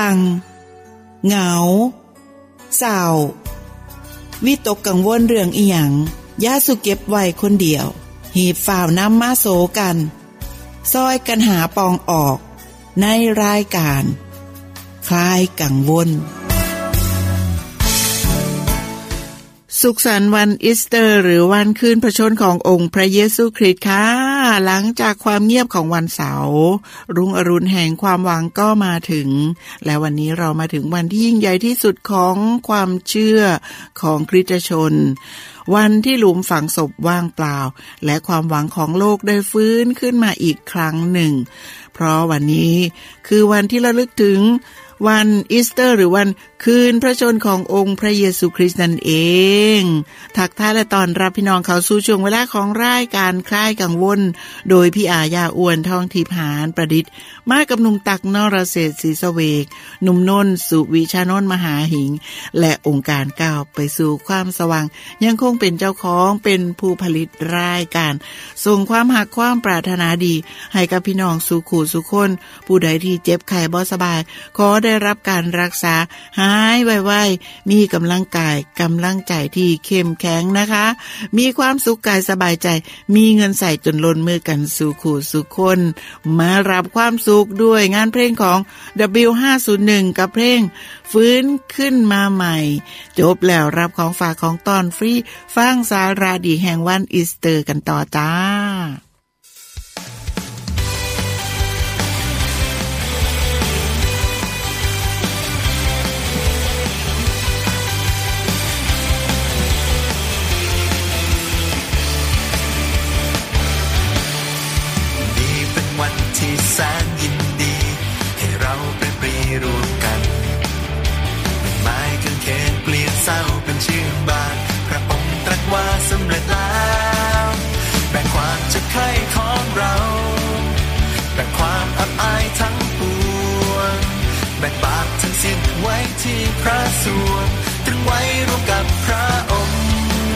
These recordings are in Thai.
งเหงาเศร้าวิตกกังวลเรื่องอีหยังอย่าสุเก็บไว้คนเดียวหีบฝ่าวนำมาโสกันซอยกันหาปองออกในรายการคลายกังวลสุขสันต์วันอีสเตอร์หรือวันคืนพระชนขององค์พระเยซูคริสต์ค่ะหลังจากความเงียบของวันเสาร์รุ่งอรุณแห่งความหวังก็มาถึงและวันนี้เรามาถึงวันที่ยิ่งใหญ่ที่สุดของความเชื่อของคริสตชนวันที่หลุมฝังศพว่างเปล่าและความหวังของโลกได้ฟื้นขึ้นมาอีกครั้งหนึ่งเพราะวันนี้คือวันที่ระลึกถึงวันอีสเตอร์หรือวันคืนพระชนขององค์พระเยซูคริสต์นั่นเองทักทายและต้อนรับพี่น้องเข้าสู่ช่วงเวลาของรายการคลายกังวลโดยพี่อาญาอ้วนทองทิพย์หานประดิษฐ์มากับหนุ่มตักนรเศรษฐ์ศรีสเวกหนุ่มนนท์สุวิชานนท์มหาหิงและองค์การก้าวไปสู่ความสว่างยังคงเป็นเจ้าของเป็นผู้ผลิตรายการส่งความหักความปรารถนาดีให้กับพี่น้องสู่ขู่สู่คนผู้ใดที่เจ็บไข้บ่สบายขอได้รับการรักษาหายไวๆมีกำลังกายกำลังใจที่เข้มแข็งนะคะมีความสุขกายสบายใจมีเงินใส่จนล้นมือกันสู่ขู่สู่คนมารับความสุขด้วยงานเพลงของ W501 กับเพลงฟื้นขึ้นมาใหม่จบแล้วรับของฝากของตอนฟรีฟังสาระดีแห่งวันอีสเตอร์กันต่อจ้าที่แสนยินดีให้เราเป็นปรีรวมกันเป็นไม้กางเขนเปลี่ยนเศร้าเป็นชื่นบานพระองค์ตรัสว่าสำเร็จแล้วแบกความเจ็บไข้ของเราแบกความอับอายทั้งปวงแบกบาปทั้งสิ้นไว้ที่พระสวงตรึงไว้รวมกับพระองค์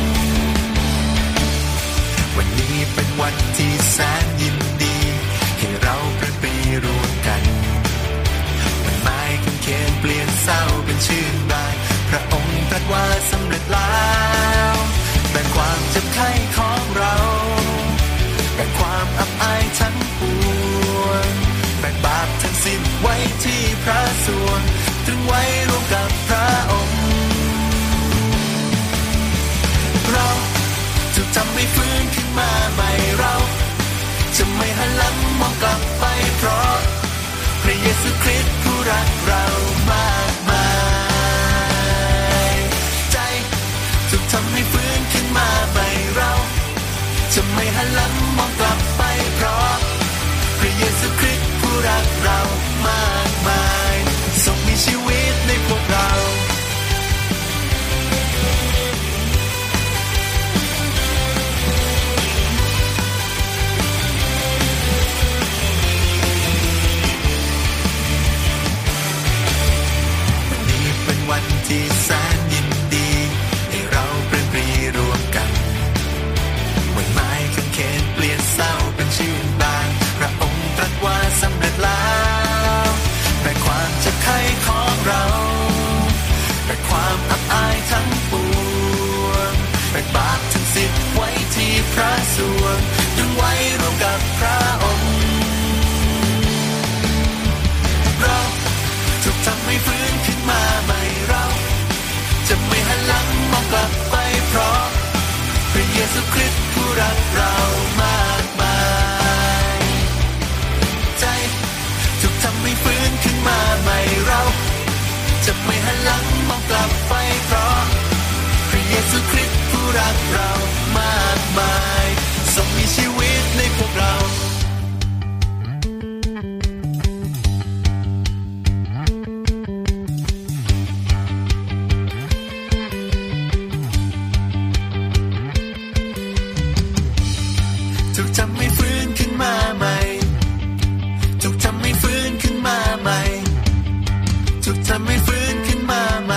วันนี้เป็นวันที่แสนยินดีให้เราเป็นปีรวมกันมันไม้กางเขนเปลี่ยนเศร้าเป็นชื่นบานพระองค์ตรัสว่าสำเร็จแล้วแบ่งความเจ็บไข้ของเราแบ่งความอับอายทั้งปวงแบ่งบาปทั้งสิ้นไว้ที่พระสวงตรึงไว้รวมกับพระองค์เราถูกทำให้ฟื้นขึ้นมาใหม่เราจะไม่หันหลังมองกลับไปเพราะพระเยซูคริสต์ผู้รักเรามากมายใจถูกทำให้ฟื้นขึ้นมาใหม่เราจะไม่หันหลังมองกลับไปเพราะพระเยซูคริสต์ผู้รักเรามากมายทรงมีชีวิตในพวกเราวันที่แสนยินดีให้เราเป็นปรีรวมกันวันไม้กางเขนเปลี่ยนเศร้าเป็นชื่นบานพระองค์ตรัสว่าสำเร็จแล้วแบกความเจ็บไข้ของเราแบกความอับอายทั้งปวงแบกบาปทั้งสิ้นไว้ที่พระสวงตรึงไว้รวมกับพระองค์เราถูกทำให้ฟื้นขึ้นมาใหม่เราจะไม่หันหลังมองกลับไปเพราะพระเยซูคริสต์ผู้รักเรามากมายใจถูกทำให้ฟื้นขึ้นมาใหม่เราจะไม่หันหลังมองกลับไปเพราะพระเยซูคริสต์ผู้รักเรามากมายทรงมีชีวิตในพวกเราถูกทำให้ฟื้นขึ้นมาใหม่ถูกทำให้ฟื้นขึ้นมาใหม่ถูกทำให้ฟื้นขึ้นมาใหม่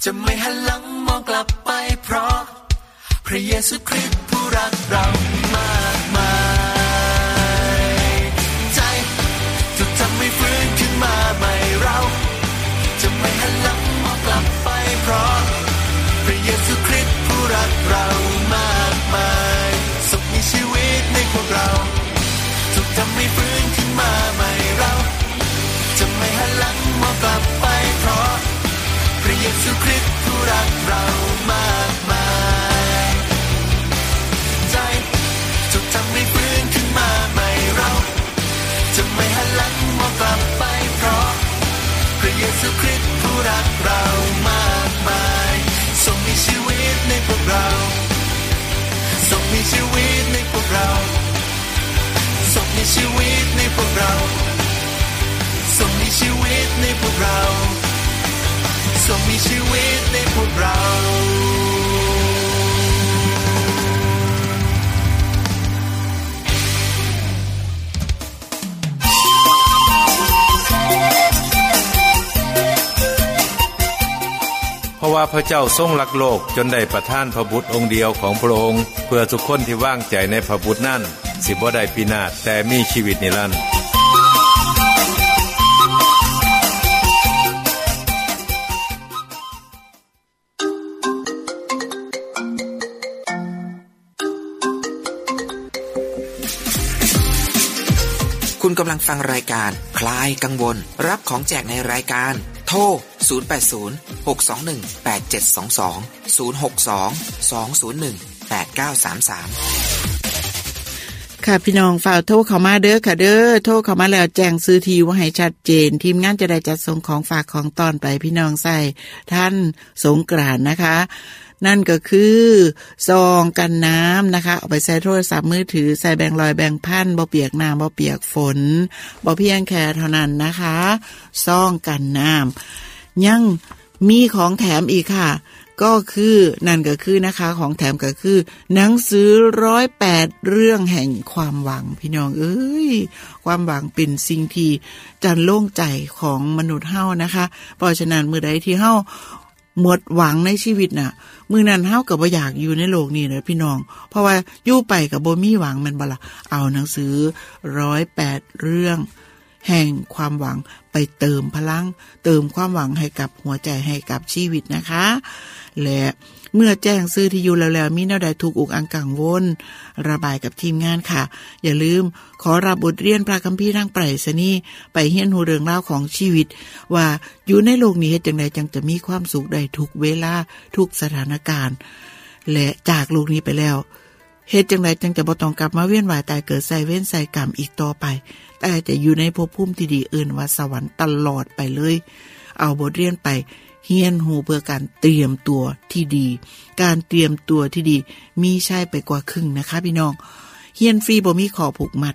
จะไม่หันหลังมองกลับไปเพราะพระเยซูคริสต์ผู้รักเรามากมายใจถูกทำให้ฟื้นขึ้นมาใหม่เราจะไม่หันหลังมองกลับไปเพราะพระเยซูคริสต์ผู้รักเรามากมายสุขมีชีวิตในพวกเราถูกทำให้ฟื้นขึ้นมาใหม่เราจะไม่หันหลังมองกลับไปเพราะพระเยซูคริสต์ผู้รักเรามากมายใจถูกทำให้ฟื้นขึ้นมาใหม่เราจะไม่หันหลังมองกลับไปเพราะพระเยซูคริสต์ผู้รักเรามากมายทรงมีชีวิตในพวกเราทรงมีชีวิตในพวกเราทรงมีชีวิตในพวกเราทรงมีชีวิตในพวกเราทรงมีชีวิตในพวกเราเพราะว่าพระเจ้าทรงรักโลกจนได้ประทานพระบุตรองค์เดียวของพระองค์เพื่อทุกคนที่วางใจในพระบุตรนั้นสิบ่ได้พินาศแต่มีชีวิตนิรันดร์คุณกำลังฟังรายการคลายกังวลรับของแจกในรายการโทร080 621 8722 062 201 8933 ค่ะพี่น้องฝากโทรเข้ามาเด้อค่ะเด้อโทรเข้ามาแล้วแจ้งซื้อที่อยู่ให้ชัดเจนทีมงานจะได้จัดส่งของฝากของตอนไปพี่น้องใส่ท่านสงกรานต์นะคะนั่นก็คือซองกันน้ำนะคะเอาไปใส่โทรศัพท์มือถือใส่แบงค์ร้อยแบงค์พันบ่เปียกน้ำบ่เปียกฝนบ่เพียงแค่เท่านั้นนะคะซองกันน้ำยังมีของแถมอีกค่ะก็คือนั่นก็คือนะคะของแถมก็คือหนังสือ108เรื่องแห่งความหวังพี่น้องเอ้ยความหวังเป็นสิ่งที่จันโล่งใจของมนุษย์เฮานะคะเพราะฉะนั้นมื้อใดที่เฮาหมดหวังในชีวิตน่ะมื้อนั้นเฮาก็บ่อยากอยู่ในโลกนี้นะพี่น้องเพราะว่าอยู่ไปก็บ่มีหวังแม่นบ่ล่ะเอาหนังสือ108เรื่องแห่งความหวังไปเติมพลังเติมความหวังให้กับหัวใจให้กับชีวิตนะคะและเมื่อแจ้งซื้อที่อยู่แล้วมีแนวใดถูกอกอังกังวลระบายกับทีมงานค่ะอย่าลืมขอรับบทเรียนพระคัมภีร์ทางไปรษณีย์ไปเรียนรู้เรื่องราวของชีวิตว่าอยู่ในโลกนี้เฮ็ดจังไดจังจะมีความสุขได้ทุกเวลาทุกสถานการณ์และจากโลกนี้ไปแล้วเฮ็ดจังไดจังจะบ่ต้องกลับมาเวียนว่ายตายเกิดใส่เวรใส่กรรมอีกต่อไปแต่จะอยู่ในภพภูมิที่ดีอื่นว่าสวรรค์ตลอดไปเลยเอาบทเรียนไปเรียนรู้เพื่อการเตรียมตัวที่ดีการเตรียมตัวที่ดีมีใช่ไปกว่าครึ่งนะคะพี่น้องเรียนฟรีบ่มีขอผูกมัด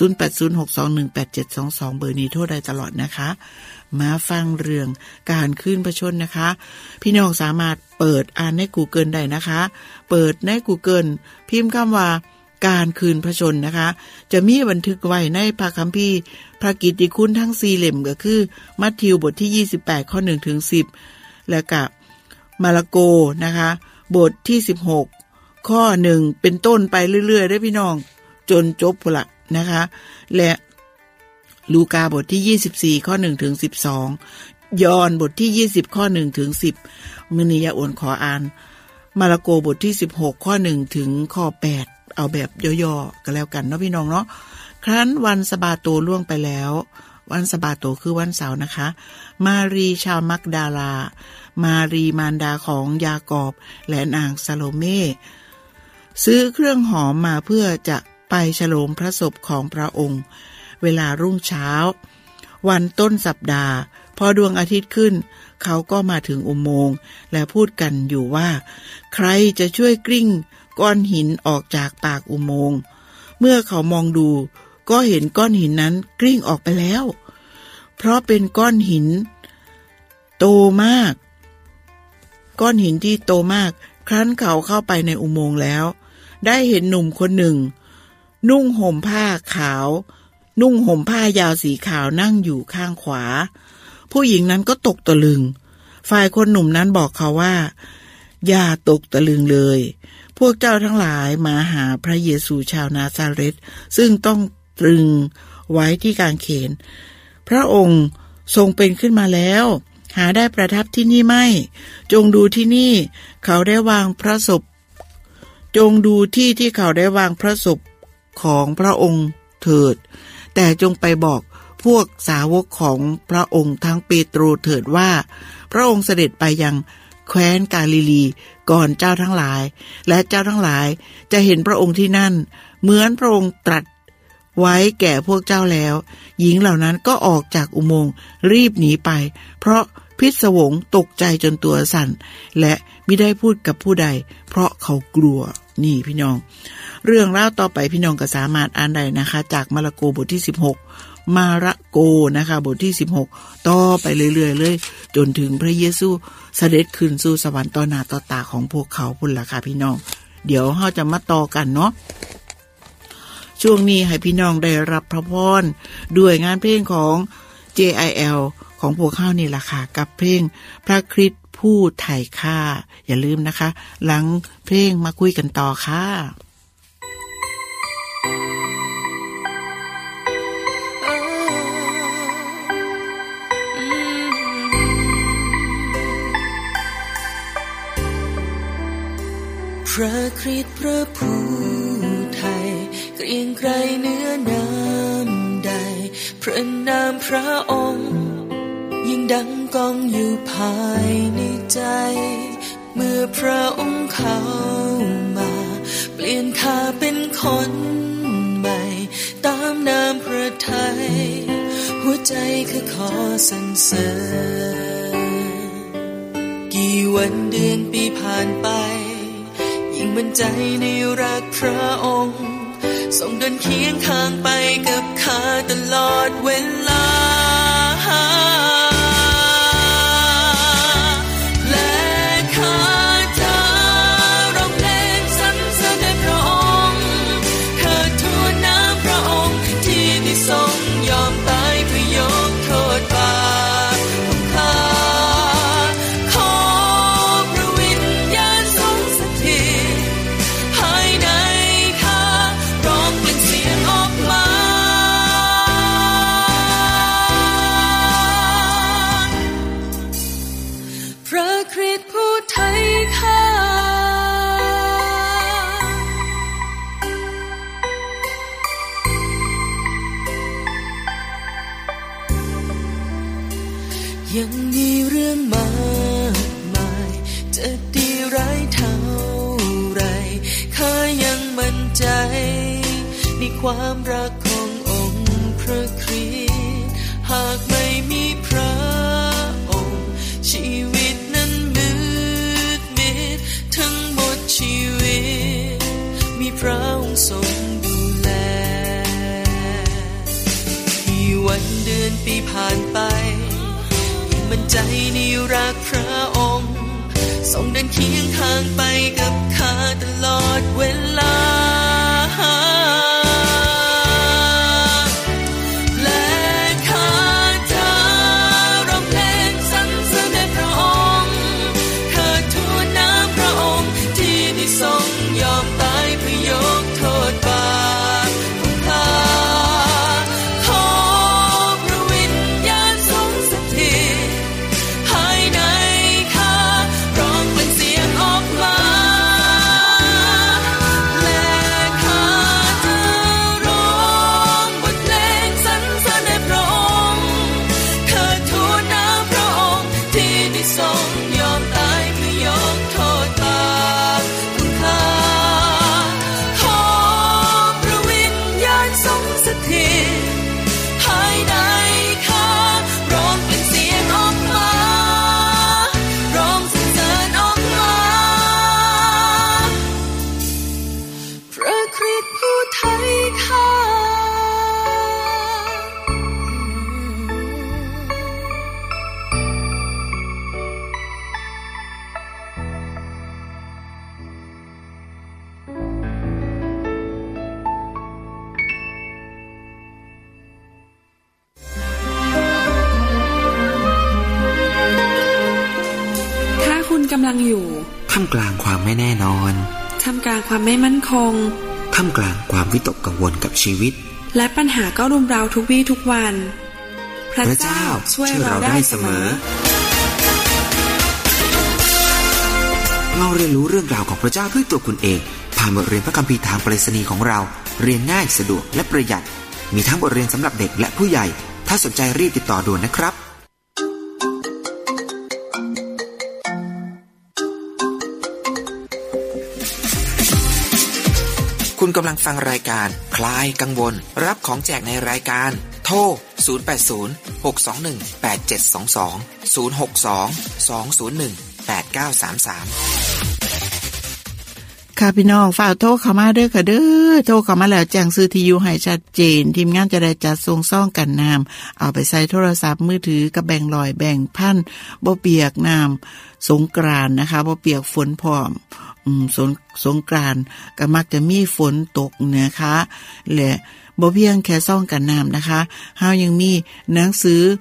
0806218722เบอร์นี้โทรได้ตลอดนะคะมาฟังเรื่องการขึ้นพระชนนะคะพี่น้องสามารถเปิดอ่านใน Google ได้นะคะเปิดใน Google พิมพ์คำว่าการคืนพระชนนะคะจะมีบันทึกไว้ในพระคัมภีร์พระกิตติคุณทั้ง4เล่มก็คือมัทธิวบทที่28ข้อ1ถึง10แล้วก็มาระโกนะคะบทที่16ข้อ1เป็นต้นไปเรื่อยๆได้พี่น้องจนจบพุ่นละนะคะและลูกาบทที่24ข้อ1ถึง12ยอห์นบทที่20ข้อ1ถึง10มื้อนี้ยาอ้วนขออ่านมาระโกบทที่16ข้อ1ถึงข้อ8เอาแบบย่อๆก็แล้วกันเนาะพี่น้องเนาะครั้นวันสะบาโตล่วงไปแล้ววันสะบาโตคือวันเสาร์นะคะมารีชาวมักดาลามารีมารดาของยากอบและนางซาโลเม่ซื้อเครื่องหอมมาเพื่อจะไปฉลองพระศพของพระองค์เวลารุ่งเช้าวันต้นสัปดาห์พอดวงอาทิตย์ขึ้นเขาก็มาถึงอุโมงค์และพูดกันอยู่ว่าใครจะช่วยกลิ้งก้อนหินออกจากปากอุโมงค์เมื่อเขามองดูก็เห็นก้อนหินนั้นกลิ้งออกไปแล้วเพราะเป็นก้อนหินโตมากก้อนหินที่โตมากครั้นเขาเข้าไปในอุโมงค์แล้วได้เห็นหนุ่มคนหนึ่งนุ่งห่มผ้ายาวสีขาวนั่งอยู่ข้างขวาผู้หญิงนั้นก็ตกตะลึงฝ่ายคนหนุ่มนั้นบอกเขาว่าอย่าตกตะลึงเลยพวกเจ้าทั้งหลายมาหาพระเยซูชาวนาซาเรตซึ่งต้องตรึงไว้ที่กางเขนพระองค์ทรงเป็นขึ้นมาแล้วหาได้ประทับที่นี่ไม่จงดูที่นี่เขาได้วางพระศพจงดูที่เขาได้วางพระศพของพระองค์เถิดแต่จงไปบอกพวกสาวกของพระองค์ทั้งเปโตรเถิดว่าพระองค์เสด็จไปยังแคว้นกาลิลีก่อนเจ้าทั้งหลายและเจ้าทั้งหลายจะเห็นพระองค์ที่นั่นเหมือนพระองค์ตรัสไว้แก่พวกเจ้าแล้วหญิงเหล่านั้นก็ออกจากอุโมงค์รีบหนีไปเพราะพิศวงตกใจจนตัวสั่นและมิได้พูดกับผู้ใดเพราะเขากลัวนี่พี่น้องเรื่องเล่าต่อไปพี่น้องก็สามารถอ่านได้นะคะจากมาระโกบทที่16มาระโกนะคะบทที่16ต่อไปเรื่อยๆเลยจนถึงพระเยซูเสด็จขึ้นสู่สวรรค์ต่อหน้าต่อตาของพวกเขาพุ่นล่ะค่ะพี่น้องเดี๋ยวเราจะมาต่อกันเนาะช่วงนี้ให้พี่น้องได้รับพระพรด้วยงานเพลงของ JIL ของพวกเขานี่ล่ะค่ะกับเพลงพระคริสต์ผู้ไถ่ค่าอย่าลืมนะคะหลังเพลงมาคุยกันต่อค่ะพระคริสต์พระผู้ไถ่เกรียงไกรเนื้อน้ำใดพระนามพระองค์ยิ่งดังก้องอยู่ภายในใจเมื่อพระองค์เข้ามาเปลี่ยนข้าเป็นคนใหม่ตามนามพระทัยหัวใจคือขอสรรเสริญกี่วันเดือนปีผ่านไปยิ่งมั่นใจในรักพระองค์ทรงเดินเคียงข้างไปกับข้าตลอดเวลาและข้าจะร้องเพลงสรรเสริญในพระองค์ข้าทูลน้ำพระองค์ที่ได้ทรงยอมตายเพื่อยกโทษบาปของข้าขอพระวิญญาณทรงสถิตภายในข้าร้องเปล่งเสียงออกมาพระคริสต์ผู้ไถ่ข้ายังมีเรื่องมากมายจะดีร้ายเท่าไรข้ายังมั่นใจในความรักขององค์พระคริสต์หากไม่มีพระองค์ชีวิตนั้นมืดมิดทั้งหมดชีวิตมีพระองค์ทรงดูแลกี่วันเดือนปีผ่านไปมั่นใจในรักพระองค์ทรงเดินเคียงข้างไปกับข้าตลอดเวลาและข้าจะร้องเพลงสรรเสริญในพระองค์ข้าทูลน้ำพระองค์ที่ได้ทรงยอมตายเพื่อยกโทษบาปของข้าขอพระวิญญาณทรงสถิตภายในข้าร้องเปล่งเสียงออกมาและกำลังอยู่ท่ามกลางความไม่แน่นอนท่ามกลางความไม่มั่นคงท่ามกลางความวิตกกังวลกับชีวิตและปัญหาก็รุมเร้าทุกวี่ทุกวันพระเจ้าช่วยเราได้เสมอเราเรียนรู้เรื่องราวของพระเจ้าด้วยตัวคุณเองผ่านบทเรียนพระคัมภีร์ทางไปรษณีย์ของเราเรียนง่ายสะดวกและประหยัดมีทั้งบทเรียนสำหรับเด็กและผู้ใหญ่ถ้าสนใจรีบติดต่อด่วนนะครับคุณกำลังฟังรายการคลายกังวลรับของแจกในรายการโทร 0806218722 ค่ะพี่น้องฝากโทรเข้ามาเด้อค่ะเด้อโทรเข้ามาแล้วแจ้งชื่อที่อยู่ให้ชัดเจนทีมงานจะได้จัดส่งซ่องกันน้ำเอาไปใส่โทรศัพท์มือถือกับแบ่ง100แบ่งพันบ่เปียกน้ำสงกรานต์นะคะบ่เปียกฝนพร้อมสงกรานต์ก็มักจะมีฝนตกนะคะและบ่เพียงแค่ซ่องกันน้ำนะคะเฮายังมีหนังสือ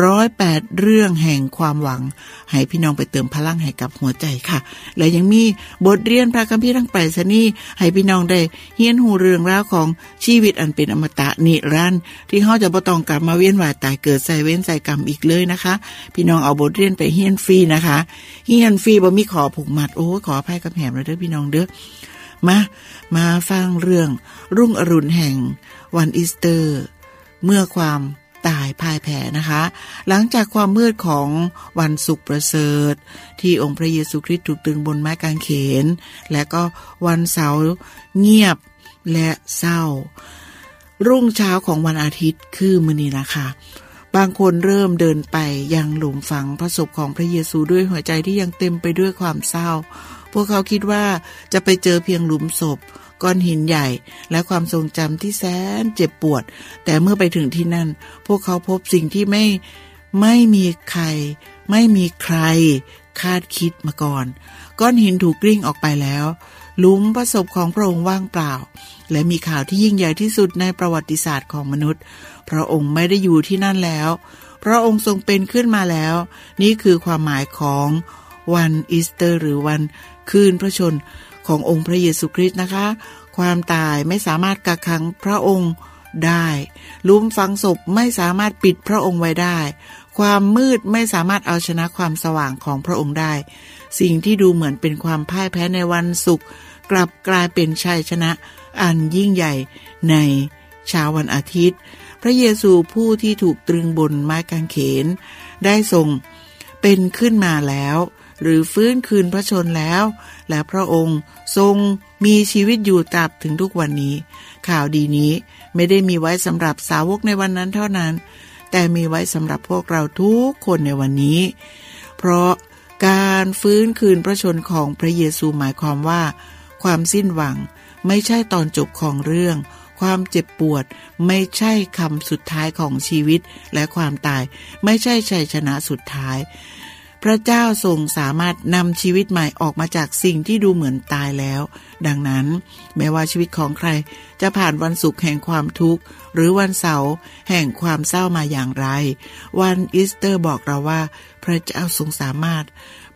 108เรื่องแห่งความหวังให้พี่น้องไปเติมพลังให้กับหัวใจค่ะและยังมีบทเรียนพระคัมภีร์ทางไปรษณีย์ให้พี่น้องได้เรียนรู้เรื่องราวของชีวิตอันเป็นอมตะนิรันดร์ที่เฮาจะบ่ต้องกลับมาเวียนว่ายตายเกิดใส่เวรใส่กรรมอีกเลยนะคะพี่น้องเอาบทเรียนไปเรียนฟรีนะคะเรียนฟรีบ่มีขอผูกมัดโอ้ขออภัยกับแหมแล้วเด้อพี่น้องเด้อมาฟังเรื่องรุ่งอรุณแห่งวันอีสเตอร์เมื่อความตายพ่ายแพ้นะคะหลังจากความมืดของวันศุกร์ประเสริฐที่องค์พระเยซูคริสต์ถูกตรึงบนไม้กางเขนและก็วันเสาร์เงียบและเศร้ารุ่งเช้าของวันอาทิตย์คือมื้อนี้นะคะบางคนเริ่มเดินไปยังหลุมฝังพระศพของพระเยซูด้วยหัวใจที่ยังเต็มไปด้วยความเศร้าพวกเขาคิดว่าจะไปเจอเพียงหลุมศพก้อนหินใหญ่และความทรงจำที่แสนเจ็บปวดแต่เมื่อไปถึงที่นั่นพวกเขาพบสิ่งที่ไม่มีใครคาดคิดมาก่อนก้อนหินถูกกลิ้งออกไปแล้วหลุมพระศพของพระองค์ว่างเปล่าและมีข่าวที่ยิ่งใหญ่ที่สุดในประวัติศาสตร์ของมนุษย์พระองค์ไม่ได้อยู่ที่นั่นแล้วพระองค์ทรงเป็นขึ้นมาแล้วนี่คือความหมายของวันอีสเตอร์หรือวันคืนพระชนม์ขององค์พระเยซูคริสต์นะคะความตายไม่สามารถกักขังพระองค์ได้หลุมฝังศพไม่สามารถปิดพระองค์ไว้ได้ความมืดไม่สามารถเอาชนะความสว่างของพระองค์ได้สิ่งที่ดูเหมือนเป็นความพ่ายแพ้ในวันศุกร์กลับกลายเป็นชัยชนะอันยิ่งใหญ่ในเช้าวันอาทิตย์พระเยซูผู้ที่ถูกตรึงบนไม้กางเขนได้ทรงเป็นขึ้นมาแล้วหรือฟื้นคืนพระชนแล้วและพระองค์ทรงมีชีวิตอยู่ตราบถึงทุกวันนี้ข่าวดีนี้ไม่ได้มีไว้สำหรับสาวกในวันนั้นเท่านั้นแต่มีไว้สำหรับพวกเราทุกคนในวันนี้เพราะการฟื้นคืนพระชนของพระเยซูหมายความว่าความสิ้นหวังไม่ใช่ตอนจบของเรื่องความเจ็บปวดไม่ใช่คำสุดท้ายของชีวิตและความตายไม่ใช่ชัยชนะสุดท้ายพระเจ้าทรงสามารถนำชีวิตใหม่ออกมาจากสิ่งที่ดูเหมือนตายแล้วดังนั้นแม้ว่าชีวิตของใครจะผ่านวันศุกร์แห่งความทุกข์หรือวันเสาร์แห่งความเศร้ามาอย่างไรวันอีสเตอร์บอกเราว่าพระเจ้าทรงสามารถ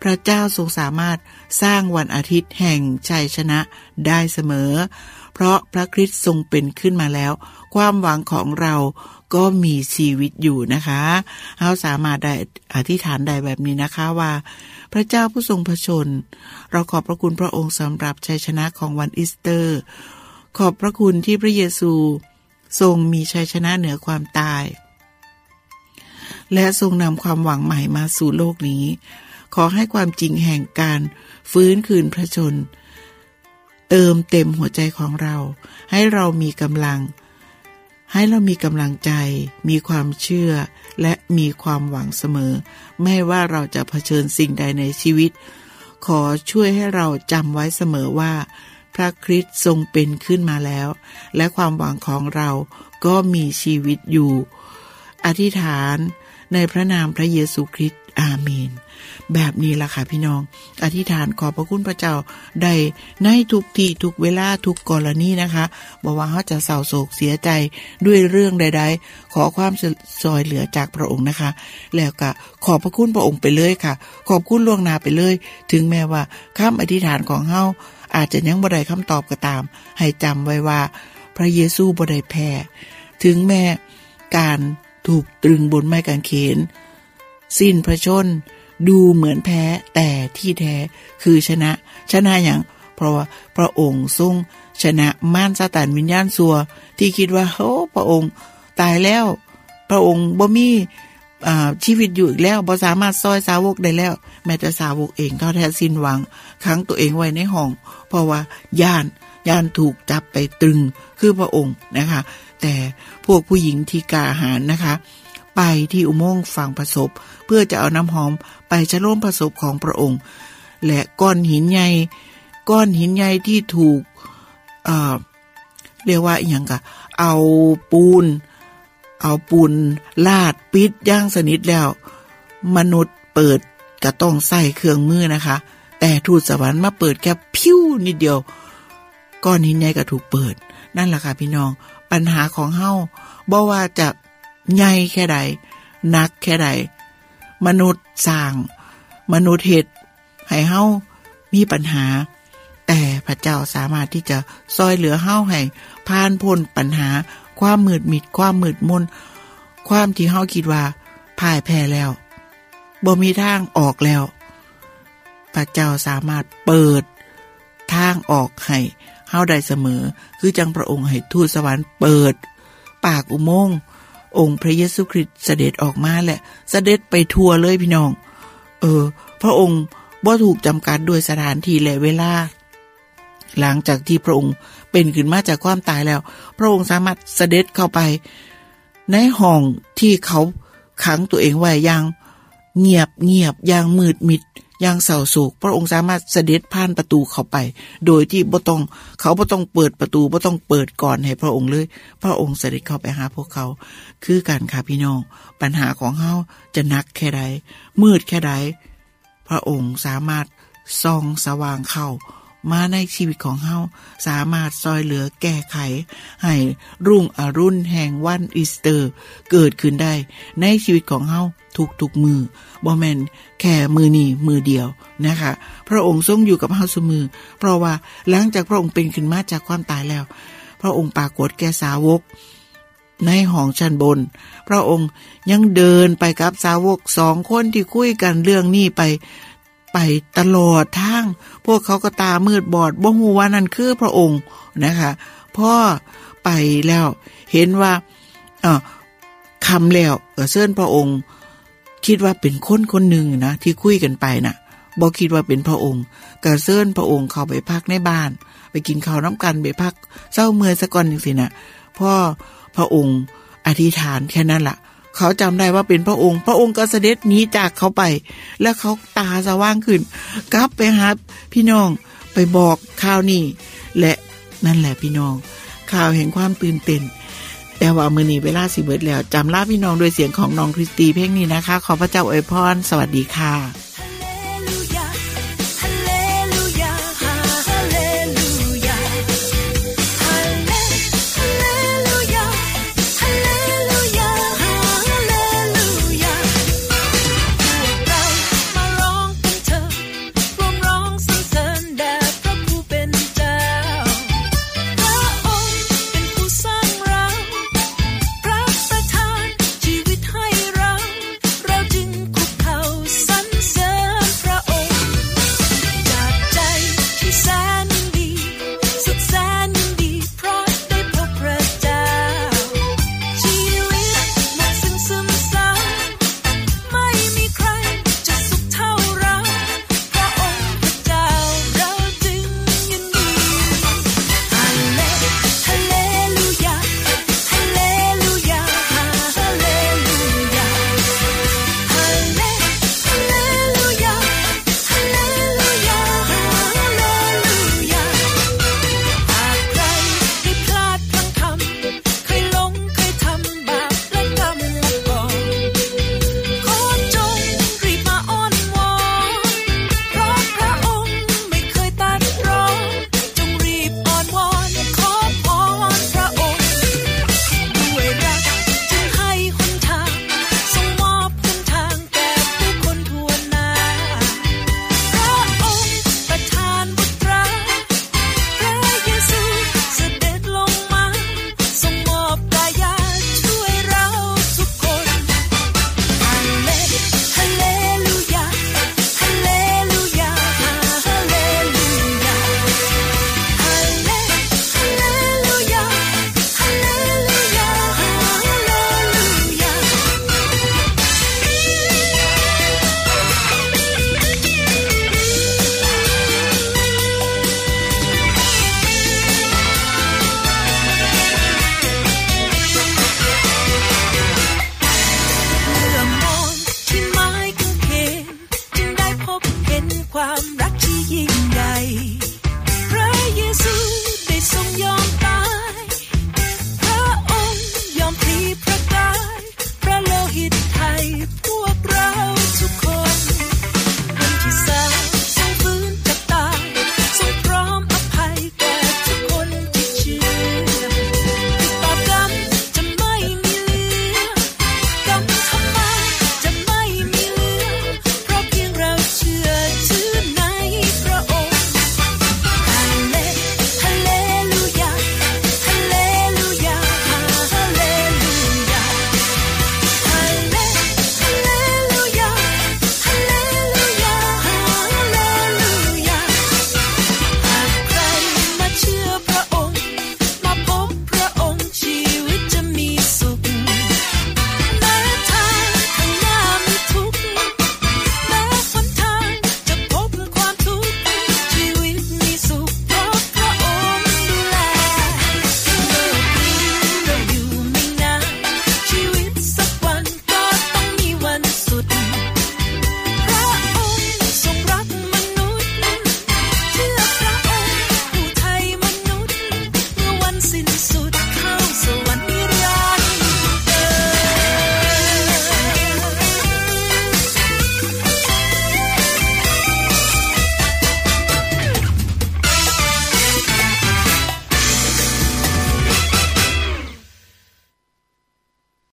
สร้างวันอาทิตย์แห่งชัยชนะได้เสมอเพราะพระคริสต์ทรงเป็นขึ้นมาแล้วความหวังของเราก็มีชีวิตอยู่นะคะเราสามารถได้อธิษฐานได้แบบนี้นะคะว่าพระเจ้าผู้ทรงพระชนเราขอบพระคุณพระองค์สำหรับชัยชนะของวันอีสเตอร์ขอบพระคุณที่พระเยซูทรงมีชัยชนะเหนือความตายและทรงนำความหวังใหม่มาสู่โลกนี้ขอให้ความจริงแห่งการฟื้นคืนพระชนเติมเต็มหัวใจของเราให้เรามีกำลังใจมีความเชื่อและมีความหวังเสมอไม่ว่าเราจะเผชิญสิ่งใดในชีวิตขอช่วยให้เราจำไว้เสมอว่าพระคริสต์ทรงเป็นขึ้นมาแล้วและความหวังของเราก็มีชีวิตอยู่อธิษฐานในพระนามพระเยซูคริสต์อาเมนแบบนี้ล่ะค่ะพี่น้องอธิษฐานขอบพระคุณพระเจ้าได้ในทุกที่ทุกเวลาทุกกรณีนะคะบ่ว่าเฮาจะเศร้าโศกเสียใจด้วยเรื่องใดๆขอความช่วยเหลือจากพระองค์นะคะแล้วก็ขอบพระคุณพระองค์ไปเลยค่ะขอบคุณล่วงหน้าไปเลยถึงแม้ว่าคำอธิษฐานของเฮาอาจจะยังบ่ได้คำตอบก็ตามให้จำไว้ว่าพระเยซูบ่ได้แพ้ถึงแม้การถูกตรึงบนไม้กางเขนสิ้นพระชนดูเหมือนแพ้แต่ที่แท้คือชนะอย่างเพราะว่าพระองค์ทรงชนะมารซาตานวิญญาณชั่วที่คิดว่าพระองค์ตายแล้วพระองค์บ่มีชีวิตอยู่อีกแล้วบ่สามารถซอยสาวกได้แล้วแม้แต่สาวกเองก็แท้สิ้นหวังขังตัวเองไว้ในห้องเพราะว่าย่านถูกจับไปตรึงคือพระองค์นะคะแต่พวกผู้หญิงที่กล้าหาญนะคะไปที่อุโมงค์ฝั่งพระศพเพื่อจะเอาน้ำหอมไปฉโลมพระศพของพระองค์และก้อนหินใหญ่ที่ถูกเรียกว่าอย่างกะเอาปูนลาดปิดอย่างสนิทแล้วมนุษย์เปิดก็ต้องใส่เครื่องมือนะคะแต่ทูตสวรรค์มาเปิดแค่พิ้วนิดเดียวก้อนหินใหญ่ก็ถูกเปิดนั่นแหละค่ะพี่น้องปัญหาของเฮาบ่ว่าจะใหญ่แค่ใดหนักแค่ใดมนุษย์สร้างมนุษย์เฮ็ดให้เฮามีปัญหาแต่พระเจ้าสามารถที่จะช่วยเหลือเฮาให้ผ่านพ้นปัญหาความมืดมิดความมืดมนความที่เฮาคิดว่าพ่ายแพ้แล้วบ่มีทางออกแล้วพระเจ้าสามารถเปิดทางออกให้เฮาได้เสมอคือจังพระองค์ให้ทูตสวรรค์เปิดปากอุโมงค์องค์พระเยซูคริสต์เสด็จออกมาและเสด็จไปทั่วเลยพี่น้องพระองค์บ่ถูกจำกัดด้วยสถานที่และเวลาหลังจากที่พระองค์เป็นขึ้นมาจากความตายแล้วพระองค์สามารถเสด็จเข้าไปในห้องที่เขาขังตัวเองไว้อย่างเงียบอย่างมืดมิดอย่างเศร้าโศกพระองค์สามารถเสด็จผ่านประตูเข้าไปโดยที่เขาบ่ต้องเปิดประตูบ่ต้องเปิดก่อนให้พระองค์เลยพระองค์เสด็จเข้าไปหาพวกเขาคือกันค่ะพี่น้องปัญหาของเฮาจะหนักแค่ใดมืดแค่ใดพระองค์สามารถส่องสว่างเข้ามาในชีวิตของเฮาสามารถช่วยเหลือแก้ไขให้รุ่งอรุณแห่งวันอีสเตอร์เกิดขึ้นได้ในชีวิตของเฮาทุกๆมือบ่แม่นแค่มือนี้มือเดียวนะคะพระองค์ทรงอยู่กับเฮาเสมอเพราะว่าหลังจากพระองค์เป็นขึ้นมาจากความตายแล้วพระองค์ปรากฏแก่สาวกในห้องชั้นบนพระองค์ยังเดินไปกับสาวก2คนที่คุยกันเรื่องนี้ไปตลอดทางพวกเขาก็ตามืดบอดบ่ฮู้ว่านั่นคือพระองค์นะคะพ่อไปแล้วเห็นว่าคำแล้วก็เชิญพระองค์คิดว่าเป็นคนหนึ่งนะที่คุยกันไปน่ะบ่คิดว่าเป็นพระองค์ก็เชิญพระองค์เข้าไปพักในบ้านไปกินข้าวน้ำกันไปพักเศร้าเมื่อยซะก่อนจังซี่น่ะพ่อพระองค์อธิษฐานแค่นั้นล่ะเขาจำได้ว่าเป็นพระองค์ก็เสด็จหนีจากเขาไปแล้วเขาตาสว่างขึ้นกลับไปหาพี่น้องไปบอกข่าวนี้และนั่นแหละพี่น้องข่าวแห่งความตื่นเต้นแต่ว่ามื้อนี้เวลาสิเบิดแล้วจำลาพี่น้องด้วยเสียงของน้องคริสตีเพลงนี้นะคะขอพระเจ้าอวยพรสวัสดีค่ะชีวิตให้เราจึงคุกเข่าสรรเสริญพ